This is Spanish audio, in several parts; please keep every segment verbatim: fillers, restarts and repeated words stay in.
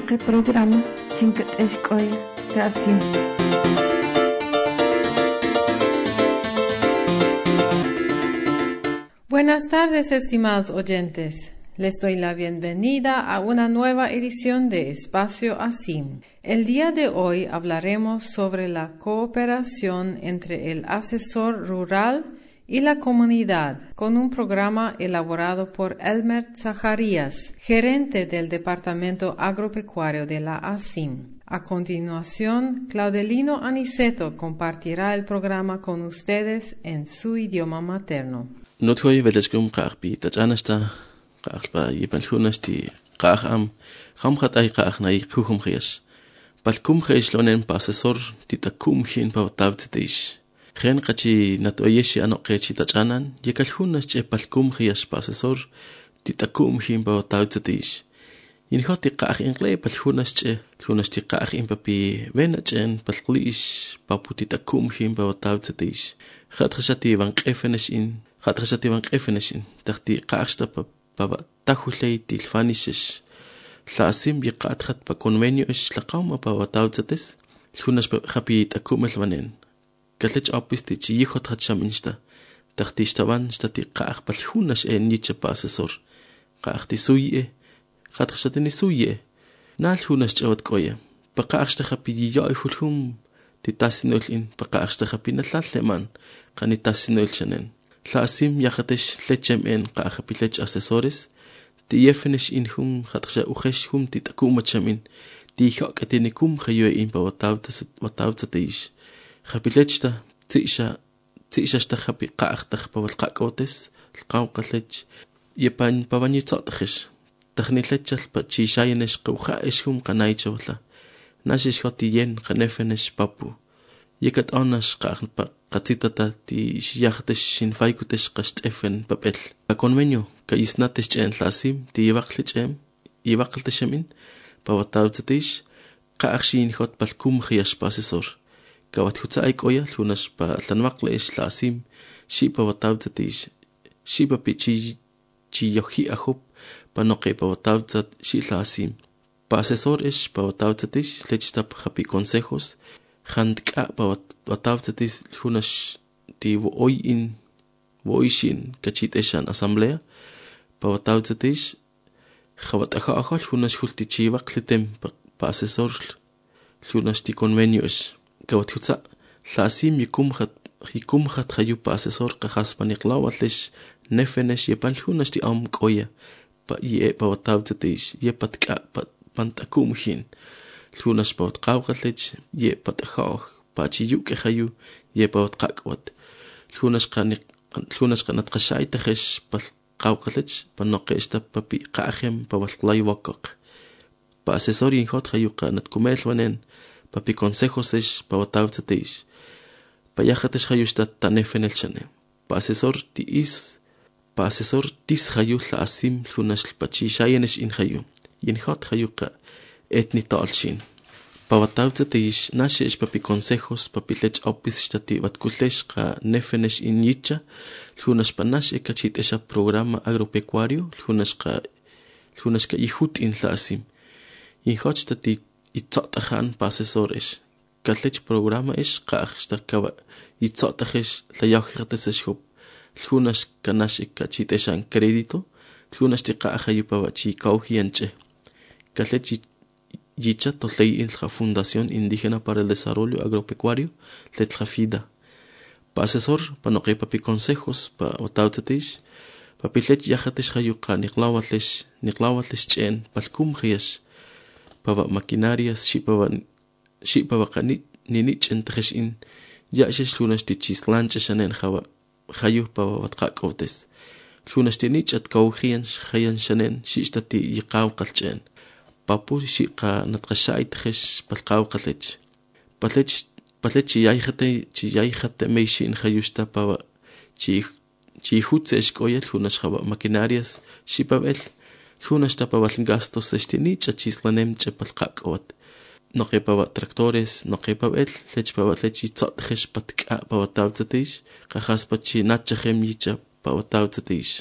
noqe programa chinkat eshkoy kasim. Buenas tardes, estimados oyentes. Les doy la bienvenida a una nueva edición de Espacio ASIM. El día de hoy hablaremos sobre la cooperación entre el asesor rural y la comunidad, con un programa elaborado por Elmer Zacarías, gerente del Departamento Agropecuario de la ASIM. A continuación, Claudelino Aniceto compartirá el programa con ustedes en su idioma materno. Nothoy veleskum qarpi tachanasta qarpa yibalhunasti qaham khamkhatay qahnay khukhum khiyas balkum khishlonen pasesor titakum hin pawtavtish khen qachi natoyeshi anoqechi tachanan yekalhunasche balkum khiyas pasesor titakum hin pawtavtish inhoti qah inqle balhunasche hunasti qah in papi venachen balqlish paputitakum hin pawtavtish khatkhashati van qefenesh in خاطرشتي وان قفنشين تختي قاشتا بابا تاخولي تلفانيشش لاسيم بيقات خط بكونفينيو اش لقاوما بابا تاوتس لخوناش خبيت اكومل ونين قالتش ابيستي تشي يخط خط شامنشتا تختي شتوان شتي قاخ بالخوناش ان نيتش باسسور قاختي سويه خاطرشتي ني سويه نال خوناش جوت قويه بقاخشتا خبي يا يخلهم تتاسنولين بقاخشتا خبي نلال لمان قاني تاسنول شنن لاسيم ياخدش لجم ان قاخ بيلج اسسورس دي يفنش انهم خدش اوخشهم تتكوم تشمين دي خاكتنكم خيو ان بوتاوتس وتاوتتيش خبيلجتا تيشا تيشا تخبي قاخ تخبا والقاقوتس القاوقلج يبان باباني تصدخش تخنيلجل بتشيشاينش قوخايشهم قنايچ ولا ناشش خطيين خنفنش بابو يكت انش قاخ قتيتتا تي شياختش شنفايكوتش قشت افن بابل كونفينيو كايسناتش ان لاسيم تي يوقلش ام يوقلتش من باوتاوتش قاخشين خط بالكم خياش باسسور كوات خوتاي كويا لونش با تنوقلش لاسيم شي باوتاوتش شي بابيتشي تشي يوخي اخوب بنوقي باوتاوتش شي لاسيم باسسور اش باوتاوتش لچتاب خبي كونسيجوس خندك أبا وطافتتيس هناش تي ووي إن وويشين كتشيت إشان أسامبليا باوتافتتيش خوات أخا أخا هناش خلتي تشي وقلتم باسسور هناش تي كونفينيوش كوات خطا لاسيم يكم خط يكم خط خيو باسسور قخاص بانيقلا واتلش نفنش يبان هناش تي أم كويا با يه باوتافتتيش يباتك بانتاكوم خين لوناش باوت قاوغلج يه باتخاوخ باتشي يوكي خيو يه باوت قاقوت لوناش قاني لوناش قانت قشاي تخش بالقاوغلج بانوقيشتا بابي قاخم باوالقلاي وقق باسسورين خط خيو قانت كوميل ونين بابي كونسيجوسش باوتاوتتيش باياختش خيوشتا تانيفنل شنه باسسور تيس باسسور تيس خيو لاسيم لوناش الباتشي شاينش إن خيو ين خط خيو قا etni talshin pawatawtatish nashish papi consejos papi lech opis shtati vatkulesh qa nefenesh inyicha lhunash panash ekachit esha programa agropecuario lhunash qa lhunash ka ihut in lasim inhoch tati itzatahan pasesores kalech programa ish qa shtakawa itzatahesh layahirtesesh hop lhunash kanash ekachit eshan crédito lhunash tiqa hayupawachi kauhianche kalech Yicha Tosley en la Fundación Indígena para el Desarrollo Agropecuario, Letla FIDA. Pa asesor, pa no que papi consejos, pa otautatish, papi lech yajatesh hayuka, niklawatlesh, niklawatlesh chen, palkum hiyash, pa va maquinarias, shi pa va, shi pa va kanit, ninich entresh in, yashesh lunash tichis lanche shanen hawa, hayu pa va vatkakotes. Lunash tinich at kauhian, hayan shanen, shishtati yikaw kalchen. papu shiqa natqashay txish palqawqalech palech palech yaykhate chi yaykhate meishin khayushta pa chi chi hutsesh koyel hunash khaba maquinarias shipabel hunash ta pa gastos estini chachislanem chepalqaqot noqepa tractores noqepa el lech pa lech tzotxish patqa pa tawtzatish qahas pa chi natchem yicha pa tawtzatish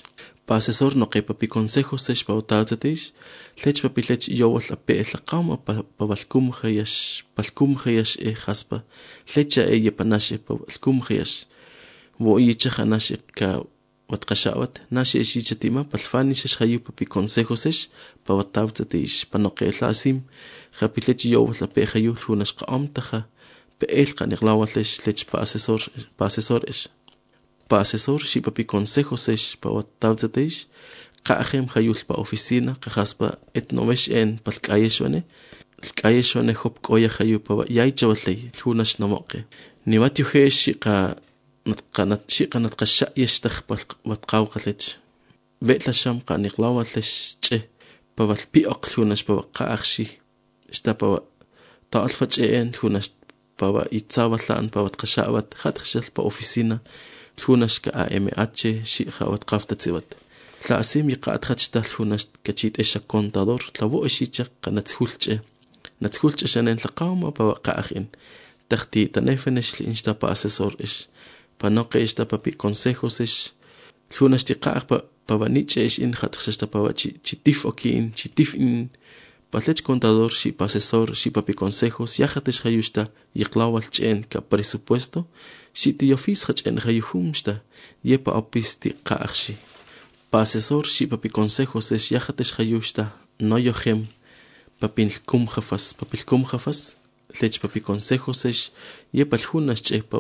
pa asesor no que papi consejos sesh pa otautzatish, lech papi lech yowal a pe el qawma pa pa balkum khayash balkum khayash e khaspa lecha e yepanash pa balkum khayash wo yicha khanash ka wat qashawat nash e shichatima palfani sesh khayu papi consejos sesh pa otautzatish pa no que lasim papi lech yowal a pe khayu lunas qam tacha pe el qaniqlawal lesh lech pa asesor pa asesor es pa asesor si papi consejos es pa otautzatish qajem khayul pa oficina qaspa et nomesh en pal kayeshwane kayeshwane hop koya khayu pa yai chawlay lunas namoqe ni watyu hesh qa natqanat shi qanat qasha yashtakh pal watqaw qalech vetla sham qaniqlawal lesh che pa val pi aqlunas pa qaarshi sta pa ta alfachen lunas pa itzawatlan pa watqashawat khatkhshal pa oficina lunas ka A M H shi khawat qaftatsiwat la asim yiqat khatchta lunas kachit esha contador tlawo eshicha qanatzhulche natzhulche shanen laqawma pa waqa'in takhti tanefenesh li insta pa asesor ish pa noqe esta papi consejos ish lunas tiqaq pa pa vaniche ish in khatkhshta pa wachi chitif okin chitif in palech contador shi pa asesor shi papi consejos yahatesh khayushta yiqlawal chen ka presupuesto si ti ofis khach'en khayuhumshta yepa opisti qa'axi pa asesor si papi consejos es yahatesh khayushta no yohem papin kum khafas papil kum khafas lech papi consejos es yepa lhunas che pa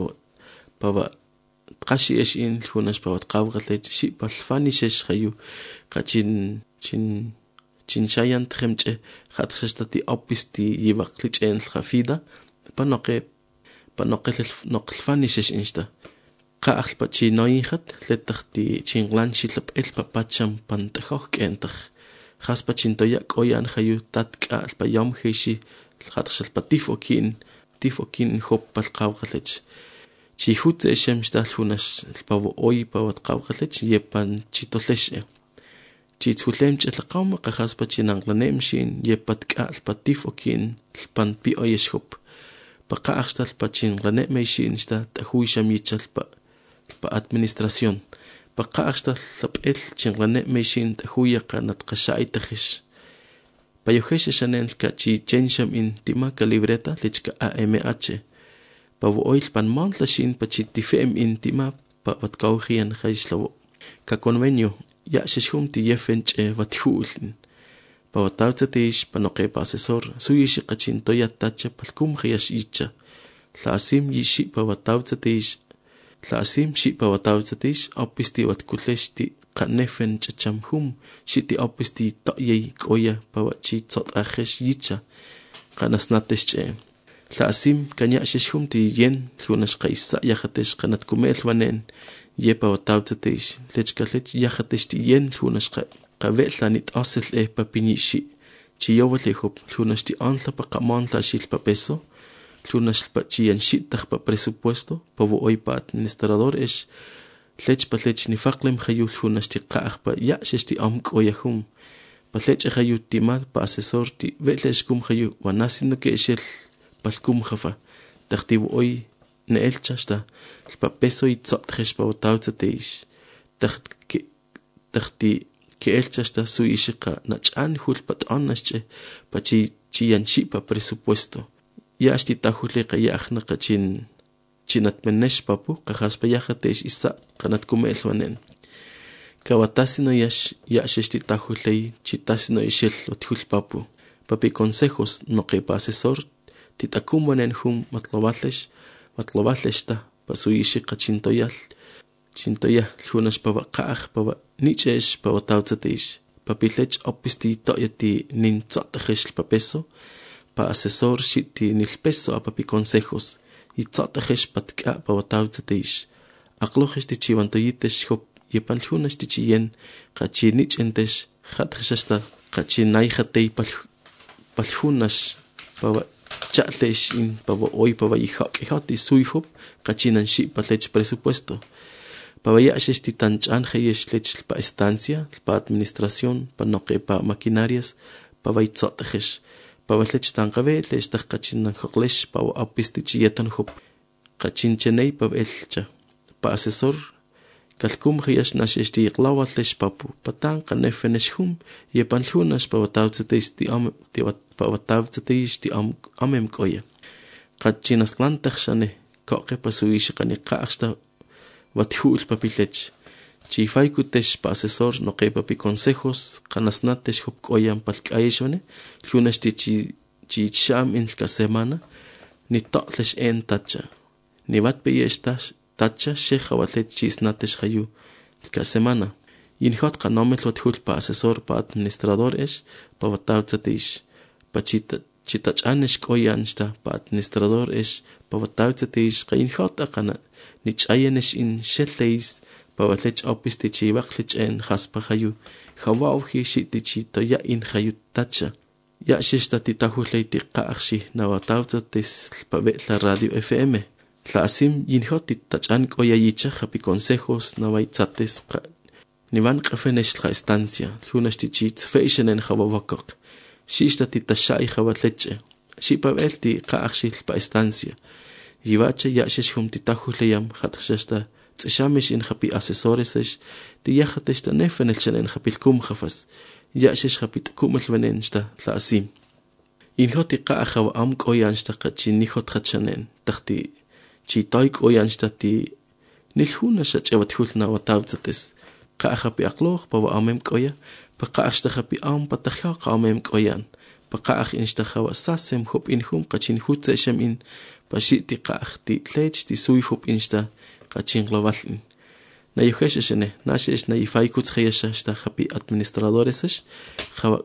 pa qashi es in lhunas pa tqawga lech si palfani shesh khayu qachin chin chin shayan tkhemche khatkhshta ti opisti yibaqlichen khafida pa noqe pa noqel noqlfani shesh insta qaaql pa chi noyinhat letakhti chinglan shitlap el papacham pantajok entaj khaspa chintoya koyan khayu tatka pa yom heshi khatkhshal patif okin tif okin hop pal qawqalech chi hut eshem shtal hunas pa oy pa wat qawqalech yepan chitolesh chi tsulem chelqawma khaspa chinanglanem shin yepatka patif okin pan pi oyesh hop pa qaaqstal pa chinglane meishin sta tahui shamichal pa pa administración pa qaaqstal lapel chinglane meishin tahui qanat qashai tahish pa yohesh shanen ka chi chensham in tima ka libreta lechka A M H pa oil pan montla shin pa chi tifem in tima pa watkauhian khaislawo ka convenio ya sheshum ti yefenche wathulin pa watautzatish pa noqe pa asesor suyishi qachin toya tacha palkum khiyash icha la asim yishi pa watautzatish la asim shi pa watautzatish opisti watkuleshti qanefen chacham hum shiti opisti toyei koya pa wachi tsot akhesh yicha qanasnatesh che la asim kanya sheshum ti yen lunas qaisa yahatesh qanat kumel wanen ye pa watautzatish lechkalech yahatesh ti yen lunas qa qave'lanit asel e papinishi chi yowal hop lunas ti anla pa qamon la shil pa peso lunas pa chi yanshi takh pa presupuesto pa wo oy pa administrador es lech pa lech ni faqlem khayu lunas ti qaq pa ya shesti am koyahum pa lech khayu ti mal pa asesor ti ve'lesh kum khayu wanasino ke shel palkum khafa takhti wo oy ne elchasta pa peso itzot khesh pa watautzatish takht takhti que el chasta su ishika nachan hul pat onnache pa chi chi yanchi pa presupuesto ya asti tahuli qaya akhna qachin chinat menesh papu qahas pa yahatesh isa qanat kumel wanen kawatasino yash yashesti tahuli chitasino ishel othul papu papi consejos no que pa asesor titakum wanen hum matlobalesh matlobaleshta pa su ishika chintoyal chintoya lunas pa waqaq pa nichesh pa watautzatish pa pilech opisti toyati nin tsottesh pa peso pa asesor shiti nil peso pa pi consejos y tsottesh patka pa watautzatish aqlohesh ti chiwantoyitesh hop yepan lunas ti chien qachi nichentesh khatkhashta qachi naihatei pal pal lunas pa chatlesh in pa oy pa yihak hati suihop qachi nanshi pa lech presupuesto pa vaya shesti tanchan khayesh lech pa estancia pa administración pa noqe pa maquinarias pa vaitzot khesh pa lech tanqabe lech taqachin khoklesh pa apisti chietan hop qachin chenei pa elcha pa asesor kalkum khiyash nashishti iqlawatlish papu patan qanefeneshhum yepanlhunash pawatawtzetis ti am ti pawatawtzetis ti am amem koya qatchinasqlantaxane koqe pasuish qaniqaxta wathul papilech chi faikutesh pa asesor noqe papi consejos qanasnatesh hub koyan palqaishone llunashti chi chi cham in ka semana ni to'lesh en tacha ni bat peyeshtash tacha shekhawalet chisnatesh hayu ka semana inhot qanomel wathul pa asesor pa administrador es pa watawtzatish pa chita chitachanish koyansta pa administrador es pa watawtzatish qainhot aqana ni chayenesh in shelleis pa watlech opisti chi waqlich en haspa hayu khawawhi shiti chi to ya in hayu tacha ya shista titahuleiti qaaqshi nawatawtzatis pa la radio F M la asim yinhot titachan koyayicha hapi consejos nawaitzates qa nivan qafenesh la estancia lunashti chi tsfeishen en khawawakok shista titashai khawatleche shi pa velti qaaqshi pa estancia yivacha ya shishum titahuleyam khatshasta tsishamish in hapi asesores ti yahatesta nefenelchen en hapil kum khafas ya shish hapit kumel venensta la asim in hoti qaakha wa am koyansta qachini hot khachanen taqti chi toy koyansta ti nilhuna shachewat hulna wa tawtzates qaakha pi aqloq pa wa amem koya pa qaaksta hapi am pa takhya qamem koyan pa qaakh insta khawa sasem hop in hum qachin hutseshem in pa shiti qaakh ti lech ti sui hop insta qachin globalin na yuheshene nashesh na ifaikuts khayasha sta hapi administradores khawa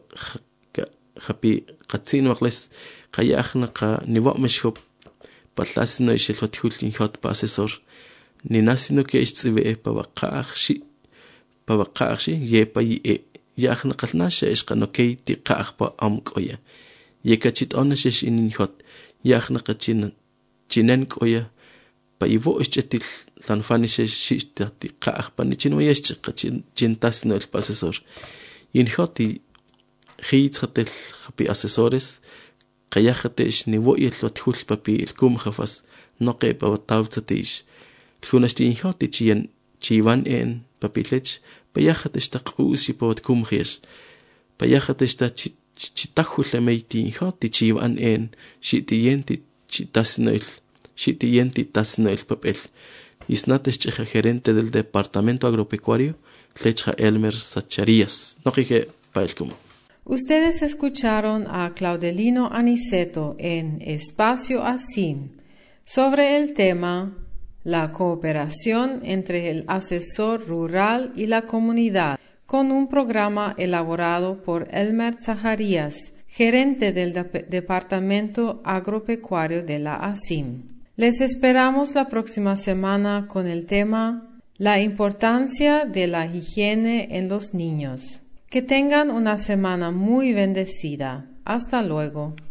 hapi qatsin waqles qayakhna qa niwa meshhop patlasno ishel hulin hot pa asesor ni nasino ke ishtsive pa waqakh shi pa waqakh shi ye pa ye yakhna qalnasha ishqano ke ti qakh pa am koya yekachit oneshesh inin hot yakhna qachin chinen koya pa ivo ishtetil lanfanishe shistati qakh pa nichin wayesh qachin chintasno el asesor in hoti khitsatel hapi asesores qayahatesh ni voyel wathul papi el kum khafas noqe pa watawtzatish khunashti in hoti chien chivan en papilech payahatesh taqusi pa watkum khish payahatesh ta chitahul meiti hoti chivan en shitiyenti chitasnoil shitiyenti tasnoil papel isnatesh cheja gerente del departamento agropecuario Lecha Elmer Zacharías noqige pa el kum. Ustedes escucharon a Claudelino Aniceto en Espacio Asim sobre el tema la cooperación entre el asesor rural y la comunidad con un programa elaborado por Elmer Zacharías, gerente del de- Departamento Agropecuario de la Asim. Les esperamos la próxima semana con el tema la importancia de la higiene en los niños. Que tengan una semana muy bendecida. Hasta luego.